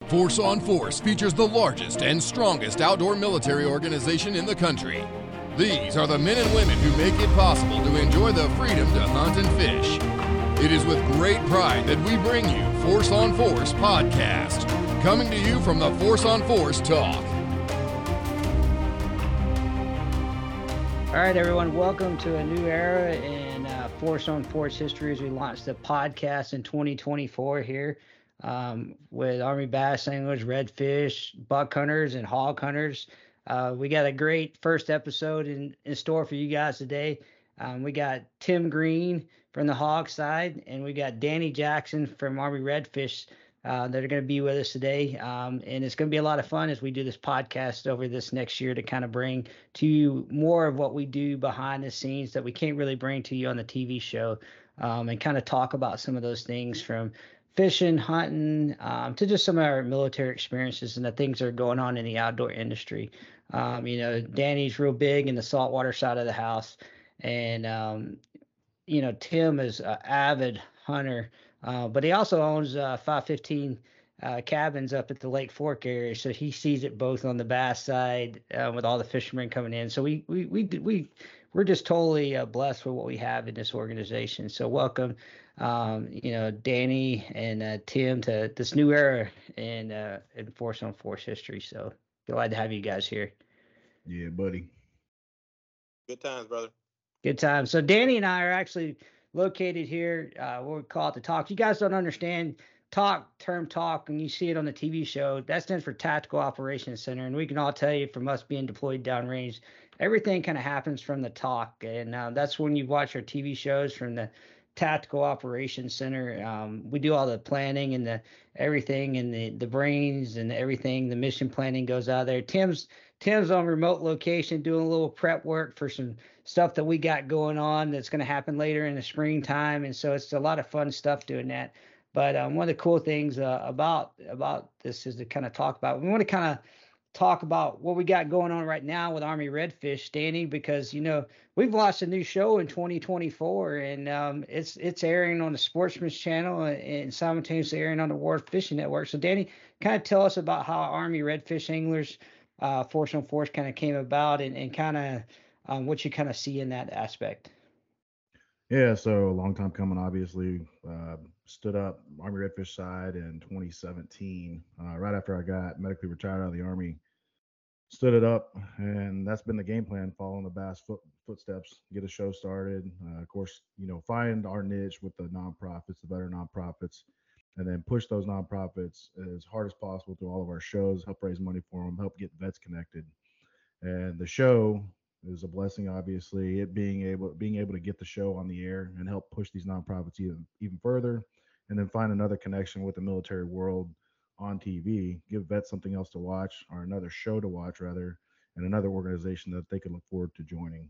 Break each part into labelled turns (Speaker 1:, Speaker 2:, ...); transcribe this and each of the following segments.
Speaker 1: Force on Force features the largest and strongest outdoor military organization in the country. These are the men and women who make it possible to enjoy the freedom to hunt and fish. It is with great pride that we bring you Force on Force podcast, coming to you from the Force on Force Talk.
Speaker 2: All right, everyone, welcome to a new era in Force on Force history as we launched the podcast in 2024 here with Army bass anglers, redfish, buck hunters, and hog hunters. We got a great first episode in store for you guys today. We got Tim Green from the hog side, and we got Danny Jackson from Army Redfish that are going to be with us today. And it's going to be a lot of fun as we do this podcast over this next year to kind of bring to you more of what we do behind the scenes that we can't really bring to you on the TV show, and kind of talk about some of those things from fishing, hunting, to just some of our military experiences and the things that are going on in the outdoor industry. Danny's real big in the saltwater side of the house, and Tim is an avid hunter, but he also owns 515 cabins up at the Lake Fork area, so he sees it both on the bass side with all the fishermen coming in. So we're just totally blessed with what we have in this organization. So welcome, Danny and Tim to this new era in Force on Force history. So glad to have you guys here.
Speaker 3: Yeah, buddy.
Speaker 4: Good times, brother.
Speaker 2: Good time. So Danny and I are actually located here, what we call it the Talk. You guys don't understand term talk, and you see it on the TV show. That stands for Tactical Operations Center, and we can all tell you from us being deployed downrange, everything kind of happens from the Talk, and that's when you watch our TV shows from the Tactical Operations Center. We do all the planning and the everything, and the brains and everything. The mission planning goes out there. Tim's on remote location doing a little prep work for some stuff that we got going on that's going to happen later in the springtime, and so it's a lot of fun stuff doing that. But one of the cool things about this is to kind of talk about. We want to kind of talk about what we got going on right now with Army Redfish, Danny, because we've launched a new show in 2024, and it's airing on the Sportsman's Channel and simultaneously airing on the World Fishing Network. So Danny, kind of tell us about how Army Redfish Anglers Force on Force kind of came about, and kind of what you kind of see in that aspect.
Speaker 3: Yeah, so a long time coming, obviously. Stood up Army Redfish side in 2017, right after I got medically retired out of the Army. Stood it up, and that's been the game plan, following the Bass footsteps, get a show started. Of course, find our niche with the nonprofits, the better nonprofits, and then push those nonprofits as hard as possible through all of our shows, help raise money for them, help get vets connected. And the show is a blessing, obviously. It being able to get the show on the air and help push these nonprofits even further, and then find another connection with the military world on TV, give vets something else to watch, or another show to watch rather, and another organization that they can look forward to joining.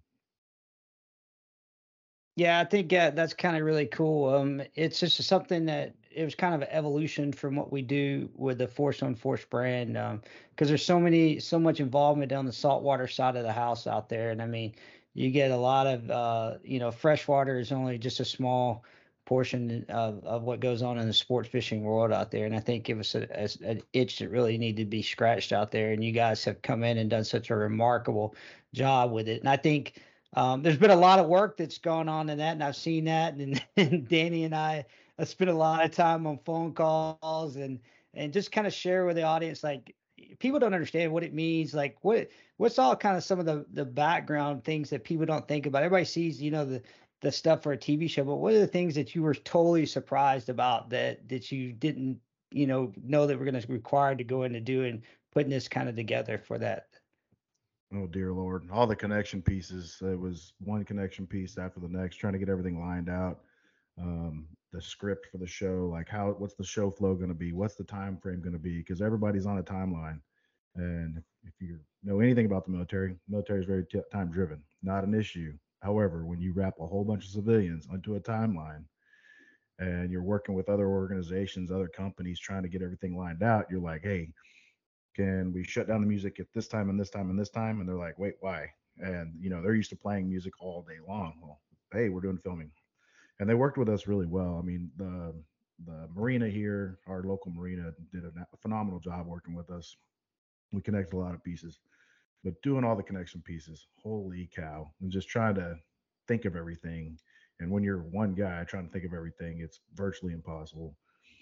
Speaker 2: Yeah, I think that's kind of really cool. It's just something that it was kind of an evolution from what we do with the Force on Force brand, because there's so much involvement on the saltwater side of the house out there, and I mean, you get a lot of freshwater is only just a small portion of what goes on in the sports fishing world out there, and I think it was an itch that really needed to be scratched out there, and you guys have come in and done such a remarkable job with it, and I think. There's been a lot of work that's gone on in that, and I've seen that. And Danny and I spent a lot of time on phone calls and just kind of share with the audience. Like, people don't understand what it means. Like, what's all kind of some of the background things that people don't think about. Everybody sees, the stuff for a TV show, but what are the things that you were totally surprised about that you didn't, know that we're going to be required to go in to do and putting this kind of together for that?
Speaker 3: Oh, dear Lord. All the connection pieces. It was one connection piece after the next, trying to get everything lined out. The script for the show, like what's the show flow going to be? What's the time frame going to be? Because everybody's on a timeline. And if you know anything about the military is very time driven, not an issue. However, when you wrap a whole bunch of civilians onto a timeline and you're working with other organizations, other companies, trying to get everything lined out, you're like, hey, can we shut down the music at this time and this time and this time? And they're like, wait, why? And they're used to playing music all day long. Well, hey, we're doing filming, and they worked with us really well. I mean, the marina here, our local marina, did a phenomenal job working with us. We connected a lot of pieces, but doing all the connection pieces, holy cow, and just trying to think of everything. And when you're one guy trying to think of everything, it's virtually impossible.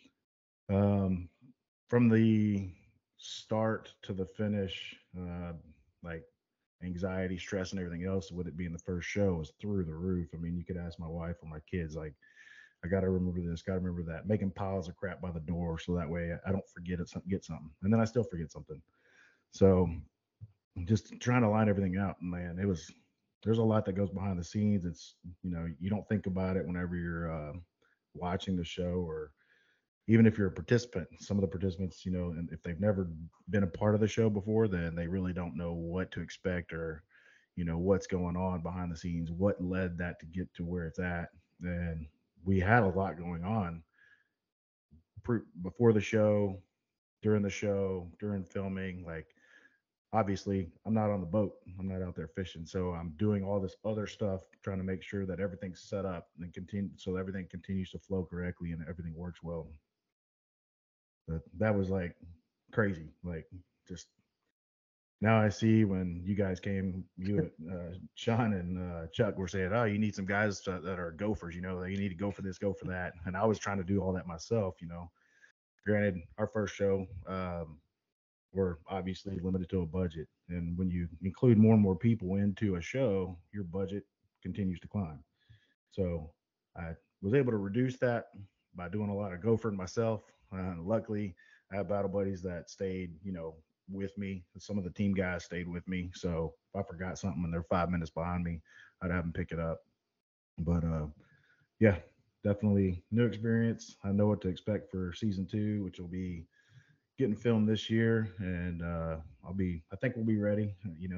Speaker 3: Um, from the start to the finish, like anxiety, stress, and everything else with it being the first show was through the roof. I mean, you could ask my wife or my kids, like, I got to remember this, got to remember that, making piles of crap by the door so that way I don't forget it, get something. And then I still forget something. So just trying to line everything out, man, there's a lot that goes behind the scenes. It's, you don't think about it whenever you're watching the show, or even if you're a participant. Some of the participants, and if they've never been a part of the show before, then they really don't know what to expect, or what's going on behind the scenes, what led that to get to where it's at. And we had a lot going on before the show, during the show, during filming. Like, obviously, I'm not on the boat, I'm not out there fishing, so I'm doing all this other stuff, trying to make sure that everything's set up and continue, so everything continues to flow correctly and everything works well. But that was like crazy. Like, just now I see when you guys came, you, Sean and Chuck were saying, oh, you need some guys that are gophers, that you need to go for this, go for that. And I was trying to do all that myself. Granted, our first show, we're obviously limited to a budget. And when you include more and more people into a show, your budget continues to climb. So I was able to reduce that by doing a lot of gophering myself. Luckily, I have battle buddies that stayed, with me. Some of the team guys stayed with me. So if I forgot something and they're 5 minutes behind me, I'd have them pick it up. But yeah, definitely new experience. I know what to expect for season 2, which will be getting filmed this year. And I think we'll be ready.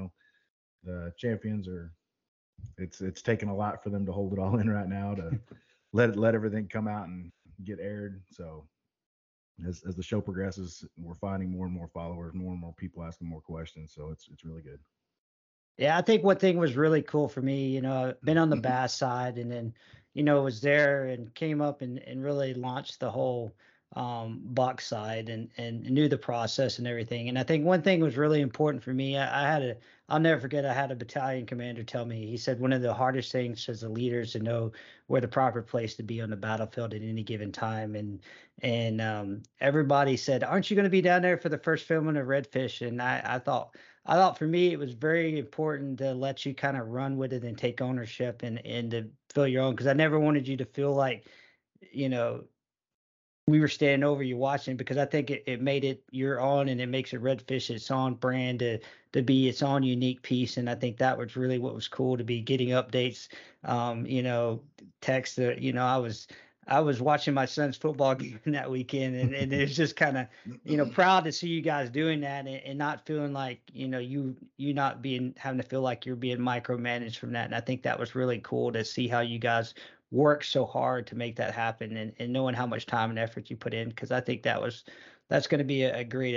Speaker 3: The champions are, it's taken a lot for them to hold it all in right now to let everything come out and get aired. So as the show progresses, we're finding more and more followers, more and more people asking more questions. So it's really good.
Speaker 2: Yeah, I think one thing was really cool for me, I've been on the bass side, and then, was there and came up and really launched the whole buck side, and knew the process and everything. And I think one thing was really important for me. I'll never forget, I had a battalion commander tell me, he said, one of the hardest things as a leader is to know where the proper place to be on the battlefield at any given time. And everybody said, aren't you going to be down there for the first filming of Redfish? And I thought for me, it was very important to let you kind of run with it and take ownership, and to feel your own, because I never wanted you to feel like, you know, we were standing over you watching, because I think it made it your own, and it makes it Redfish its own brand, to be its own unique piece. And I think that was really what was cool, to be getting updates, text, I was watching my son's football game that weekend, and it was just kind of, proud to see you guys doing that, and not feeling like, you not being, having to feel like you're being micromanaged from that. And I think that was really cool to see how you guys worked so hard to make that happen, and knowing how much time and effort you put in, because I think that's going to be a great,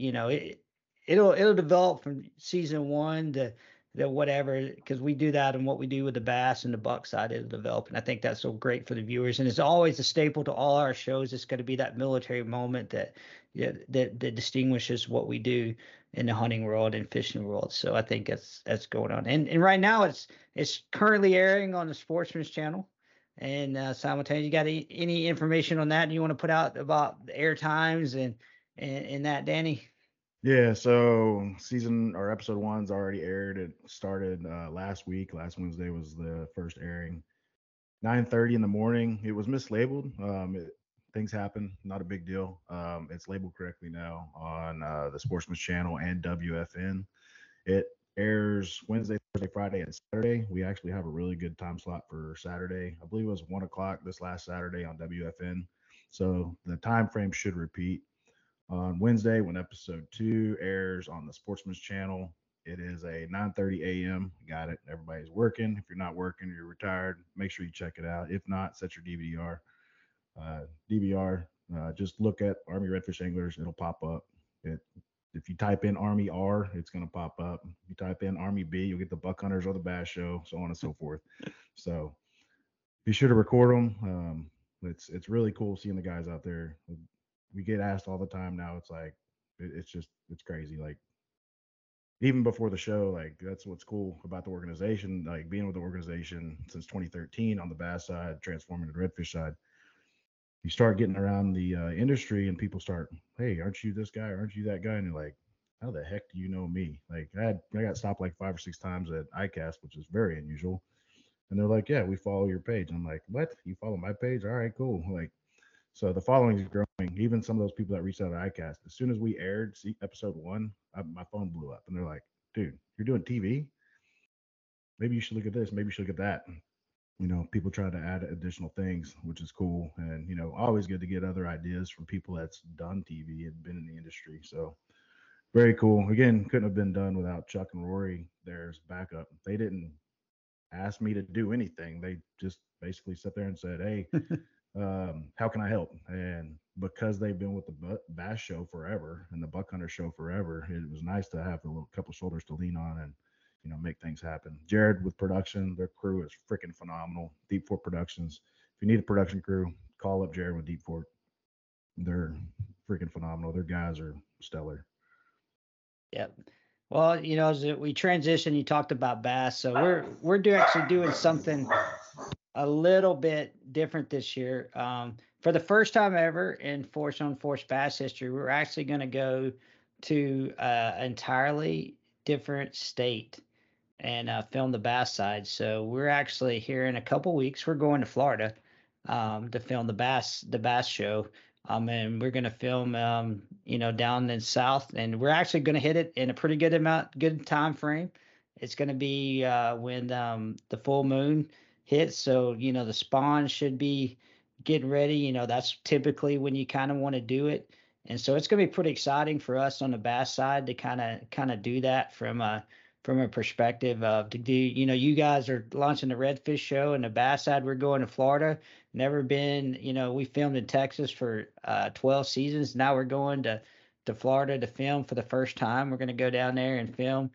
Speaker 2: it'll develop from season 1 to the whatever, because we do that, and what we do with the bass and the buck side, it'll develop. And I think that's so great for the viewers, and it's always a staple to all our shows. It's going to be that military moment that, yeah, that distinguishes what we do in the hunting world and fishing world. So I think that's going on, and right now it's currently airing on the Sportsman's Channel. And simultaneously, you got any information on that you want to put out about the air times and that, Danny?
Speaker 3: Yeah, so season or episode 1's already aired. It started last week. Last Wednesday was the first airing. 9:30 in the morning. It was mislabeled. Things happen. Not a big deal. It's labeled correctly now on the Sportsman's Channel and WFN. It airs Wednesday, Thursday, Friday, and Saturday. We actually have a really good time slot for Saturday. I believe it was 1 o'clock this last Saturday on WFN. So the time frame should repeat. On Wednesday, when episode 2 airs on the Sportsman's Channel, it is a 9:30 a.m. Got it. Everybody's working. If you're not working, you're retired, make sure you check it out. If not, set your DVR. Just look at Army Redfish Anglers. It'll pop up. If you type in Army R, it's going to pop up. If you type in Army B, you'll get the Buck Hunters or the Bass Show, so on and so forth. So be sure to record them. it's really cool seeing the guys out there. We get asked all the time now. It's like it's crazy. Like even before the show, like that's what's cool about the organization. Like being with the organization since 2013 on the bass side, transforming to the redfish side. You start getting around the industry, and people start, hey, aren't you this guy? Aren't you that guy? And you're like, how the heck do you know me? Like I got stopped like 5 or 6 times at ICAST, which is very unusual. And they're like, yeah, we follow your page. And I'm like, what? You follow my page? All right, cool. Like, so the following is growing. Even some of those people that reached out to ICAST, as soon as we aired episode one, my phone blew up, and they're like, dude, you're doing TV? Maybe you should look at this. Maybe you should look at that. People try to add additional things, which is cool. And, always good to get other ideas from people that's done TV and been in the industry. So very cool. Again, couldn't have been done without Chuck and Rory. There's backup. They didn't ask me to do anything. They just basically sat there and said, hey, how can I help? And because they've been with the Bass Show forever and the Buck Hunter Show forever, it was nice to have a little couple shoulders to lean on and make things happen. Jared with production, their crew is freaking phenomenal. Deep Fort Productions. If you need a production crew, call up Jared with Deep Fort. They're freaking phenomenal. Their guys are stellar.
Speaker 2: Yep. Well, as we transition, you talked about bass, so we're actually doing something a little bit different this year. For the first time ever in Force on Force bass history, we're actually going to go to an entirely different state and film the bass side. So we're actually here in a couple weeks. We're going to Florida to film the bass show. And we're going to film, down in South, and we're actually going to hit it in a pretty good time frame. It's going to be when the full moon hits. So, the spawn should be getting ready. That's typically when you kind of want to do it. And so it's going to be pretty exciting for us on the bass side to kind of do that from a perspective of to do, you guys are launching the redfish show, and the bass side, we're going to Florida. Never been, we filmed in Texas for 12 seasons. Now we're going to Florida to film for the first time. We're going to go down there and film,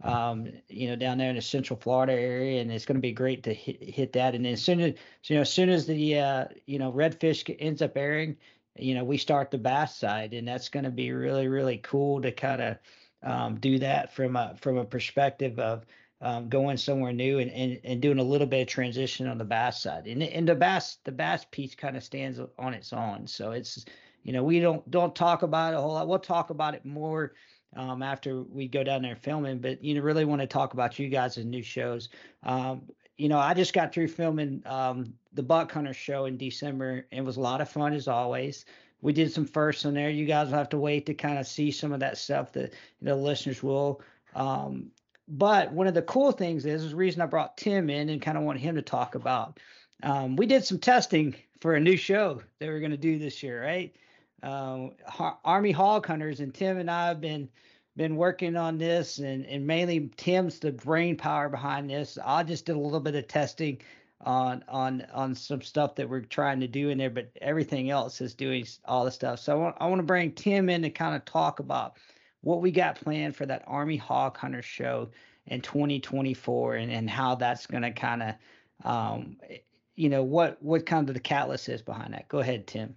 Speaker 2: down there in the Central Florida area, and it's going to be great to hit that. And then as soon as the redfish ends up airing, we start the bass side, and that's going to be really, really cool to kind of do that from a perspective of going somewhere new and doing a little bit of transition on the bass side. And the bass piece kind of stands on its own. So it's, we don't talk about it a whole lot. We'll talk about it more after we go down there filming, but really want to talk about you guys' new shows. I just got through filming the Buck Hunter show in December, and it was a lot of fun as always. We did some firsts in there. You guys will have to wait to kind of see some of that stuff that listeners will. But one of the cool things is the reason I brought Tim in and kind of want him to talk about. We did some testing for a new show that we're going to do this year, right? Army Hog Hunters, and Tim and I have been working on this, and mainly Tim's the brain power behind this. I just did a little bit of testing on some stuff that we're trying to do in there, but everything else is doing all the stuff. So I want to bring Tim in to kind of talk about what we got planned for that Army Hog Hunter show in 2024, and how that's going to kind of, what kind of the catalyst is behind that. Go ahead, Tim.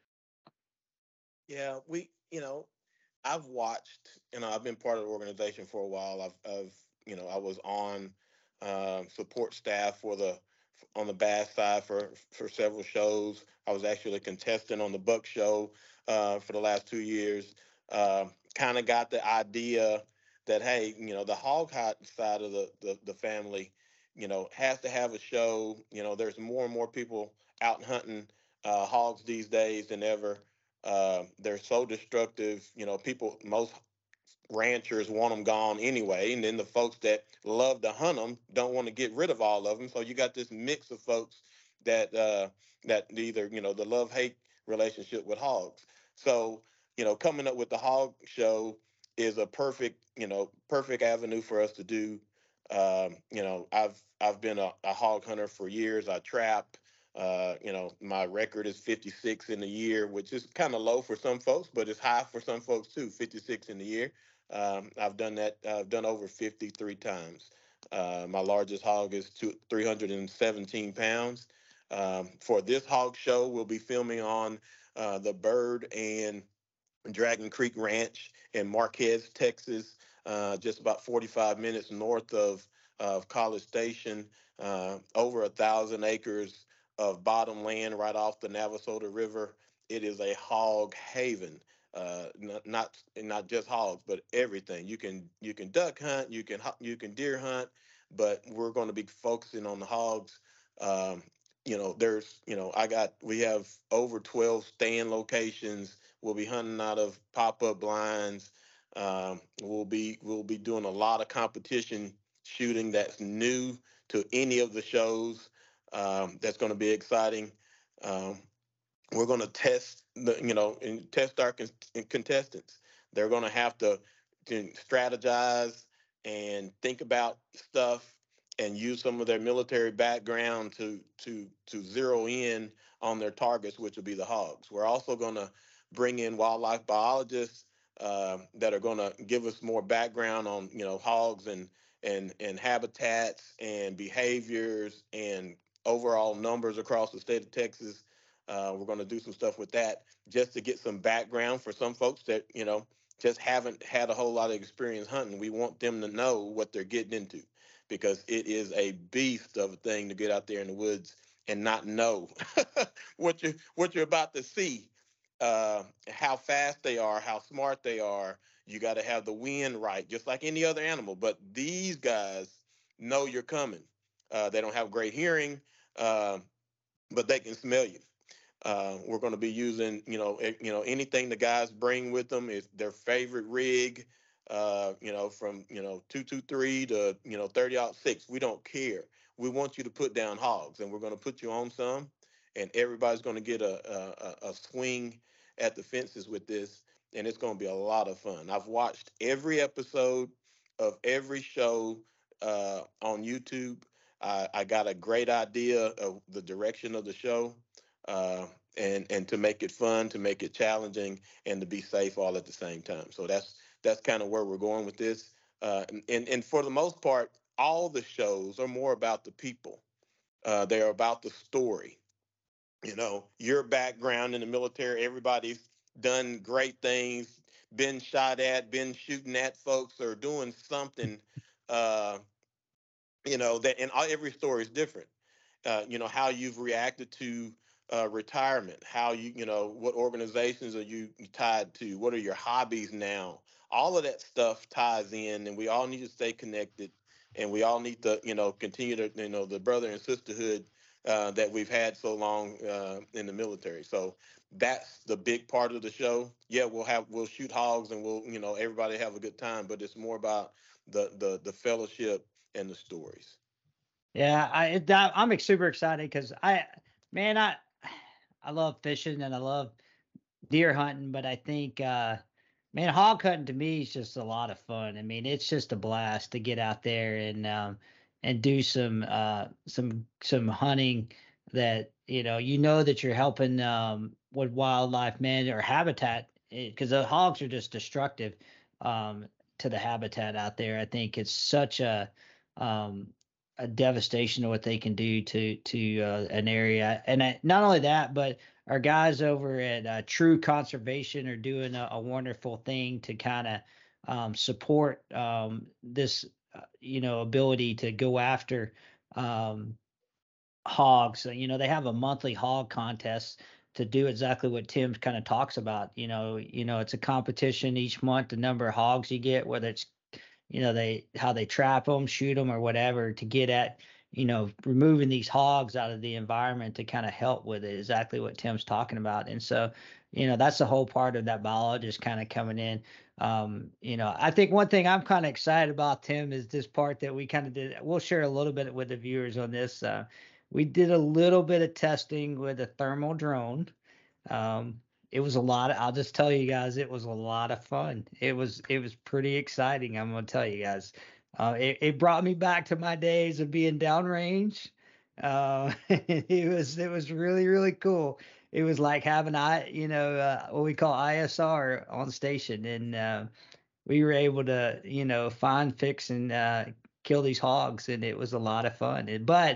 Speaker 4: Yeah, I've watched, I've been part of the organization for a while. I was on support staff on the bass side for several shows. I was actually a contestant on the Buck show for the last 2 years. Kind of got the idea that, hey, the hog side of the family, has to have a show. There's more and more people out hunting hogs these days than ever. They're so destructive. Most ranchers want them gone anyway, and then the folks that love to hunt them don't want to get rid of all of them. So you got this mix of folks that either the love-hate relationship with hogs. So coming up with the hog show is a perfect avenue for us to do. I've been a hog hunter for years. I trap. My record is 56 in the year, which is kind of low for some folks, but it's high for some folks too. 56 in the year. I've done that. I've done over 53 times. My largest hog is 317 pounds. For this hog show, we'll be filming on the Bird and Dragon Creek Ranch in Marquez, Texas, just about 45 minutes north of College Station. Over 1,000 acres of bottom land right off the Navasota River. It is a hog haven. Not just hogs, but everything. You can duck hunt, you can deer hunt, but we're going to be focusing on the hogs. Um, we have over 12 stand locations. We'll be hunting out of pop-up blinds. We'll be doing a lot of competition shooting that's new to any of the shows. That's going to be exciting. Um, we're going to test and test our contestants. They're going to have to strategize and think about stuff and use some of their military background to zero in on their targets, which will be the hogs. We're also going to bring in wildlife biologists that are going to give us more background on hogs and habitats and behaviors and overall numbers across the state of Texas. We're going to do some stuff with that just to get some background for some folks that just haven't had a whole lot of experience hunting. We want them to know what they're getting into, because it is a beast of a thing to get out there in the woods and not know what you're about to see. How fast they are, how smart they are. You got to have the wind right, just like any other animal. But these guys know you're coming. They don't have great hearing, but they can smell you. We're going to be using, anything the guys bring with them is their favorite rig, from 223 to 30-06. We don't care. We want you to put down hogs, and we're going to put you on some, and everybody's going to get a swing at the fences with this, and it's going to be a lot of fun. I've watched every episode of every show on YouTube. I got a great idea of the direction of the show. And to make it fun, to make it challenging, and to be safe all at the same time. So that's kind of where we're going with this. And for the most part, all the shows are more about the people. They're about the story. Your background in the military. Everybody's done great things, been shot at, been shooting at folks, or doing something. That, and every story is different. How you've reacted to retirement, how what organizations are you tied to, what are your hobbies now. All of that stuff ties in, and we all need to stay connected, and we all need to continue to the brother and sisterhood that we've had so long in the military. So that's the big part of the show. Yeah, we'll shoot hogs, and we'll everybody have a good time, but it's more about the fellowship and the stories.
Speaker 2: Yeah, I'm super excited because I love fishing and I love deer hunting, but I think hog hunting to me is just a lot of fun. I mean, it's just a blast to get out there and do some hunting that that you're helping with wildlife, man, or habitat, because the hogs are just destructive to the habitat out there. I think it's such a devastation of what they can do to an area. And not only that, but our guys over at True Conservation are doing a wonderful thing to kind of support this ability to go after hogs. They have a monthly hog contest to do exactly what Tim kind of talks about. It's a competition each month, the number of hogs you get, whether it's how they trap them, shoot them, or whatever, to get at removing these hogs out of the environment to kind of help with it, exactly what Tim's talking about. And so that's the whole part of that biologist kind of coming in. I think one thing I'm kind of excited about, Tim, is this part that we kind of did. We'll share a little bit with the viewers on this. We did a little bit of testing with a thermal drone. It was a lot. I'll just tell you guys, it was a lot of fun. It was pretty exciting. I'm gonna tell you guys. It brought me back to my days of being downrange. It was really, really cool. It was like having what we call ISR on station, and we were able to find, fix, and kill these hogs, and it was a lot of fun. But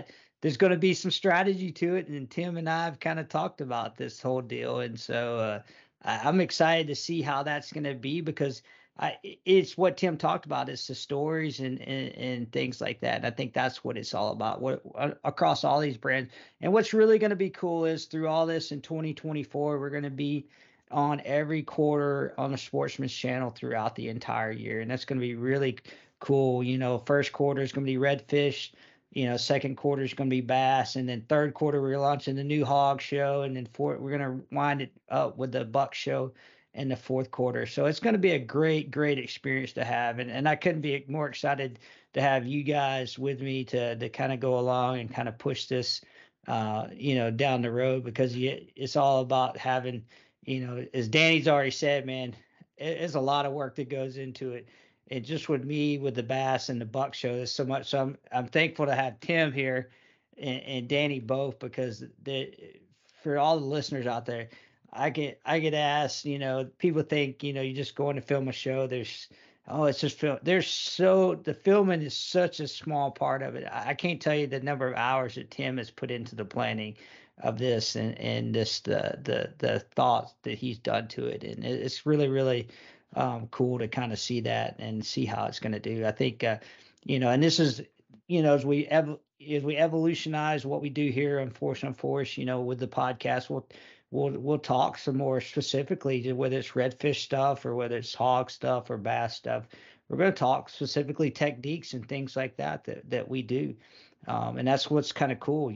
Speaker 2: there's going to be some strategy to it. And Tim and I have kind of talked about this whole deal. And so I'm excited to see how that's going to be, because it's what Tim talked about. It's the stories and things like that. And I think that's what it's all about, across all these brands. And what's really going to be cool is through all this in 2024, we're going to be on every quarter on the Sportsman's Channel throughout the entire year. And that's going to be really cool. First quarter is going to be redfish. Second quarter is going to be bass. And then third quarter, we're launching the new hog show. And then we're going to wind it up with the buck show in the fourth quarter. So it's going to be a great, great experience to have. And I couldn't be more excited to have you guys with me to kind of go along and kind of push this, down the road, because it's all about having, as Danny's already said, man, it's a lot of work that goes into it. And just with me, with the bass and the buck show, there's so much. So I'm thankful to have Tim here and Danny both, because for all the listeners out there, I get asked, people think, you just go in to film a show. It's just film. The filming is such a small part of it. I can't tell you the number of hours that Tim has put into the planning of this and this, the thoughts that he's done to it. And it's really, really cool to kind of see that and see how it's going to do. I think, and this is, as we evolutionize what we do here on Force on Force, with the podcast, we'll talk some more specifically to whether it's redfish stuff or whether it's hog stuff or bass stuff. We're going to talk specifically techniques and things like that we do. And that's what's kind of cool,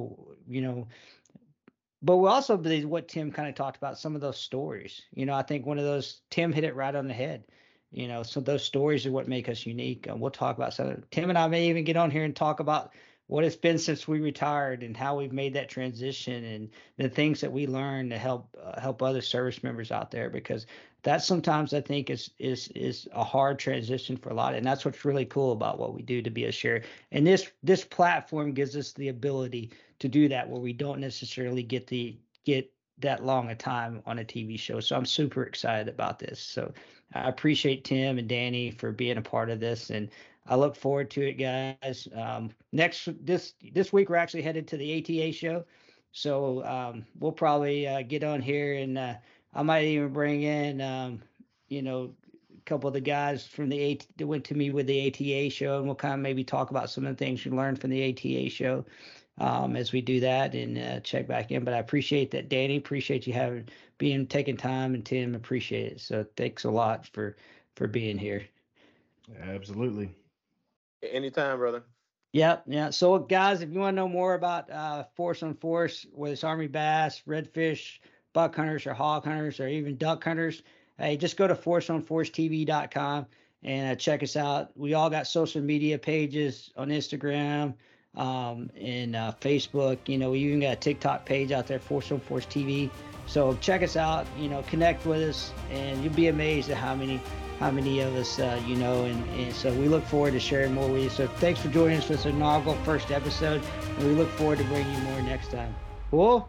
Speaker 2: but we also believe what Tim kind of talked about, some of those stories. I think one of those, Tim hit it right on the head. So those stories are what make us unique. We'll talk about some. Tim and I may even get on here and talk about what it's been since we retired and how we've made that transition and the things that we learned to help other service members out there, because that sometimes I think is a hard transition for a lot. And that's what's really cool about what we do, to be a share. And this platform gives us the ability to do that, where we don't necessarily get that long a time on a TV show. So I'm super excited about this. So I appreciate Tim and Danny for being a part of this, and I look forward to it, guys. This week we're actually headed to the ATA show, so we'll probably get on here, and I might even bring in a couple of the guys from that went to me with the ATA show, and we'll kind of maybe talk about some of the things we learned from the ATA show as we do that and check back in. But I appreciate that, Danny. Appreciate you taking time, and Tim, appreciate it. So thanks a lot for being here.
Speaker 3: Absolutely.
Speaker 4: Anytime, brother.
Speaker 2: Yeah. So guys, if you want to know more about Force on Force, whether it's Army bass, redfish, buck hunters, or hog hunters, or even duck hunters, hey, just go to forceonforcetv.com and check us out. We all got social media pages on Instagram and Facebook. We even got a TikTok page out there, Force on Force TV. So check us out, connect with us, and you'll be amazed at how many of us, and so we look forward to sharing more with you. So thanks for joining us for this inaugural first episode, and we look forward to bringing you more next time. Cool?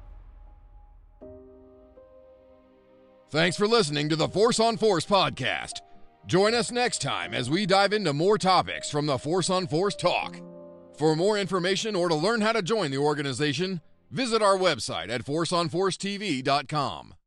Speaker 1: Thanks for listening to the Force on Force podcast. Join us next time as we dive into more topics from the Force on Force talk. For more information or to learn how to join the organization, visit our website at forceonforcetv.com.